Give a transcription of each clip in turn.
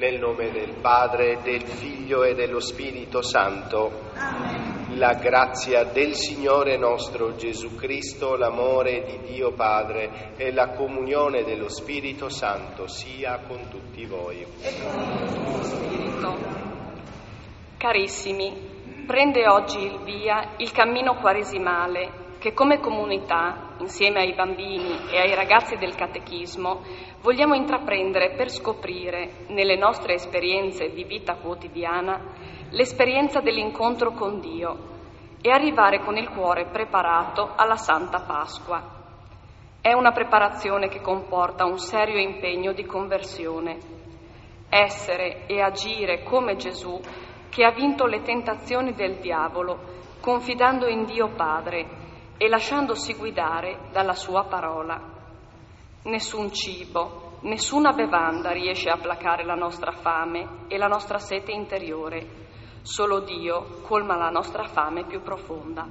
Nel nome del Padre, del Figlio e dello Spirito Santo. Amen. La grazia del Signore nostro Gesù Cristo, l'amore di Dio Padre e la comunione dello Spirito Santo sia con tutti voi. E con il tuo spirito. Carissimi, prende oggi il via il cammino quaresimale che come comunità, insieme ai bambini e ai ragazzi del catechismo, vogliamo intraprendere per scoprire, nelle nostre esperienze di vita quotidiana, l'esperienza dell'incontro con Dio e arrivare con il cuore preparato alla Santa Pasqua. È una preparazione che comporta un serio impegno di conversione. Essere e agire come Gesù, che ha vinto le tentazioni del diavolo, confidando in Dio Padre e lasciandosi guidare dalla sua parola. Nessun cibo, nessuna bevanda riesce a placare la nostra fame e la nostra sete interiore. Solo Dio colma la nostra fame più profonda.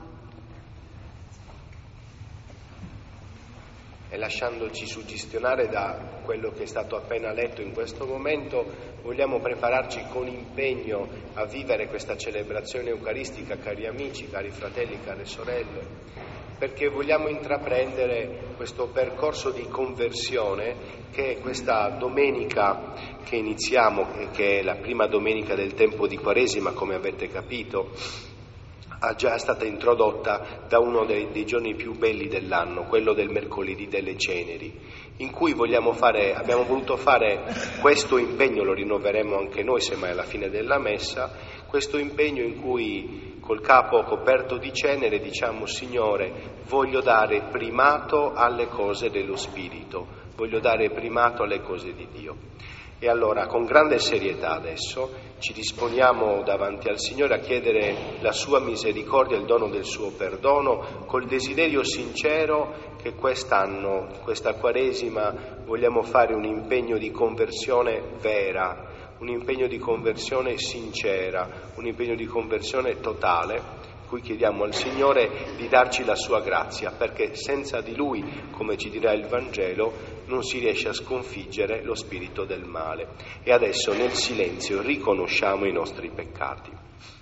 E lasciandoci suggestionare da quello che è stato appena letto in questo momento, vogliamo prepararci con impegno a vivere questa celebrazione eucaristica, cari amici, cari fratelli, care sorelle, perché vogliamo intraprendere questo percorso di conversione che questa domenica che iniziamo, che è la prima domenica del tempo di Quaresima, come avete capito, è già stata introdotta da uno dei giorni più belli dell'anno, quello del mercoledì delle ceneri, in cui abbiamo voluto fare questo impegno, lo rinnoveremo anche noi semmai alla fine della messa, questo impegno in cui col capo coperto di cenere diciamo: Signore, voglio dare primato alle cose dello Spirito, voglio dare primato alle cose di Dio. E allora, con grande serietà adesso, ci disponiamo davanti al Signore a chiedere la sua misericordia, il dono del suo perdono, col desiderio sincero che quest'anno, questa Quaresima, vogliamo fare un impegno di conversione vera, un impegno di conversione sincera, un impegno di conversione totale, cui chiediamo al Signore di darci la sua grazia, perché senza di Lui, come ci dirà il Vangelo, non si riesce a sconfiggere lo spirito del male. E adesso nel silenzio riconosciamo i nostri peccati.